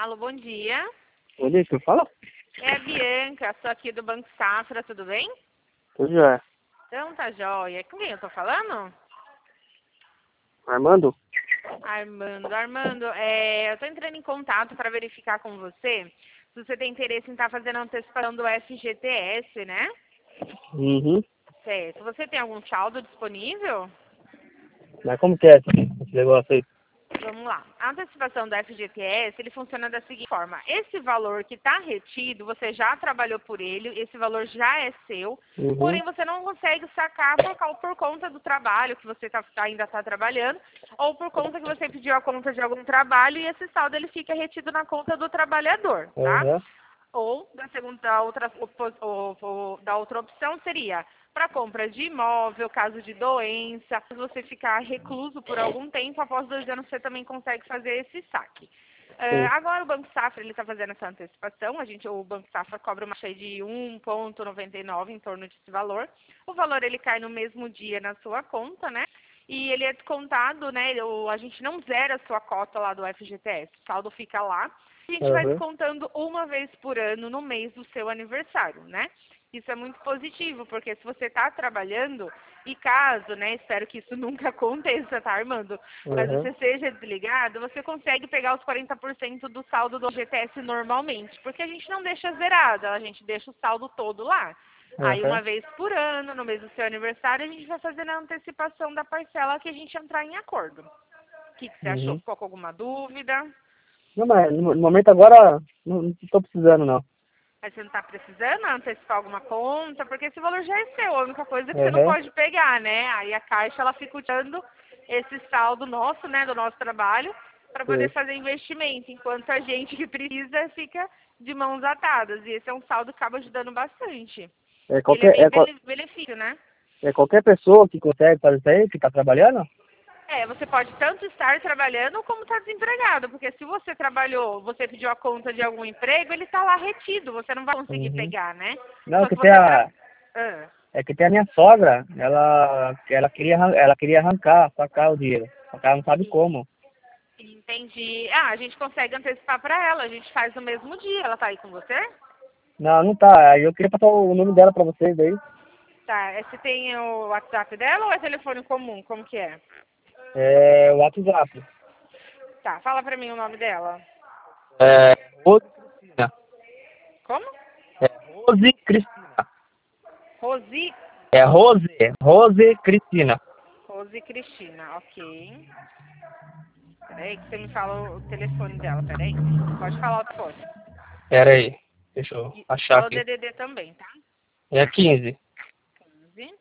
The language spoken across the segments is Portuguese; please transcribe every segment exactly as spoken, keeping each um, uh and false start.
Alô, bom dia. Bom dia, quem fala? É a Bianca, sou aqui do Banco Safra, tudo bem? Tudo já. Então tá jóia. Com quem eu tô falando? Armando? Armando. Armando, é, eu tô entrando em contato para verificar com você se você tem interesse em estar fazendo a antecipação do F G T S, né? Uhum. Certo. Você tem algum saldo disponível? Mas como que é esse negócio aí? Vamos lá. A antecipação do F G T S, ele funciona da seguinte forma. Esse valor que está retido, você já trabalhou por ele, esse valor já é seu, Uhum. porém você não consegue sacar por, cau- por conta do trabalho que você tá- ainda está trabalhando, ou por conta que você pediu a conta de algum trabalho e esse saldo ele fica retido na conta do trabalhador, tá? Uhum. Ou, da segunda, da outra, opo- o- o- da outra opção seria para compra de imóvel, caso de doença, se você ficar recluso por algum tempo, após dois anos você também consegue fazer esse saque. Eh, Sim. agora o Banco Safra ele está fazendo essa antecipação, a gente, o Banco Safra cobra uma taxa de um vírgula noventa e nove em torno desse valor. O valor ele cai no mesmo dia na sua conta, né? E ele é descontado, né? O, a gente não zera a sua cota lá do F G T S, o saldo fica lá. A gente vai Uhum. descontando uma vez por ano no mês do seu aniversário, né? Isso é muito positivo, porque se você está trabalhando, e caso, né, espero que isso nunca aconteça, tá, Armando? Mas Uhum. você seja desligado, você consegue pegar os quarenta por cento do saldo do G T S normalmente, porque a gente não deixa zerado, a gente deixa o saldo todo lá. Aí, Uhum. uma vez por ano, no mês do seu aniversário, a gente vai fazendo a antecipação da parcela que a gente entrar em acordo. O que, que você achou? Uhum. Ficou com alguma dúvida? Não, mas no no momento agora não, não tô precisando não. Mas você não está precisando antecipar alguma conta, porque esse valor já é seu. A única coisa é que você não Uhum. pode pegar, né? Aí a Caixa, ela fica usando esse saldo nosso, né, do nosso trabalho, para poder Sim. fazer investimento, enquanto a gente que precisa fica de mãos atadas. E esse é um saldo que acaba ajudando bastante. É Ele é qualquer, bem é, qual- bene- benefício, né? é qualquer pessoa que consegue fazer isso aí, que tá trabalhando? É, você pode tanto estar trabalhando como estar desempregado, porque se você trabalhou, você pediu a conta de algum emprego, ele está lá retido, você não vai conseguir Uhum. pegar, né? Não, Só que que tem você tra... a, Ah. é que tem a minha sogra, ela, ela queria, arran- ela queria arrancar, sacar o dinheiro. Só que ela não sabe como. Entendi. Ah, a gente consegue antecipar para ela, a gente faz no mesmo dia. Ela tá aí com você? Não, não tá. Aí eu queria passar o nome dela pra vocês aí. Tá, é, você tem o WhatsApp dela ou é telefone comum? Como que é? É o WhatsApp. Tá, fala pra mim o nome dela. É Rose Cristina. Como? É Rose Cristina. Rosi, É Rose, Rose Cristina. Rosi Cristina, ok. Peraí que você me fala o telefone dela, peraí. Pode falar o telefone. Pera aí, deixa eu E achar fala o aqui. D D D também, tá? É quinze. quinze.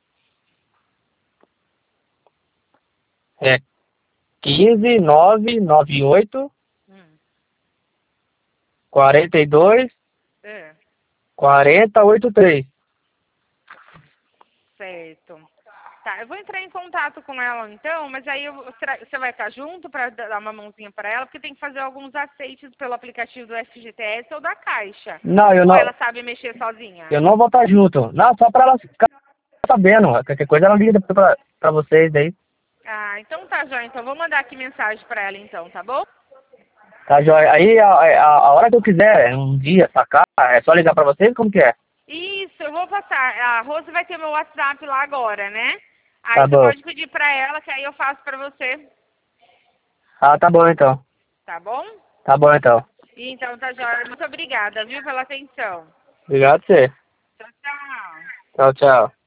É quinze, nove, nove oito, Hum. quarenta e dois, É, quarenta, oitenta e três. certo. Tá, eu vou entrar em contato com ela então, mas aí eu- será- você vai estar junto para dar uma mãozinha para ela, porque tem que fazer alguns aceites pelo aplicativo do F G T S ou da Caixa. Não, eu Ou não, ela sabe mexer sozinha? eu não vou estar junto. Não, só pra ela ficar sabendo. Qualquer coisa ela liga depois pra, pra vocês aí. Ah, então tá, Jó. Então vou mandar aqui mensagem para ela então, tá bom? Tá, joia? Aí a, a, a hora que eu quiser, um dia, sacar, é só ligar pra vocês? Como que é? Isso, eu vou passar. A Rose vai ter meu WhatsApp lá agora, né? Aí Tá você bom. pode pedir para ela que aí eu faço para você, Ah, tá bom então. tá bom? Tá bom então. Então tá, Jó. Muito obrigada, viu, pela atenção. Obrigado a você. Tchau, tchau. Tchau, tchau.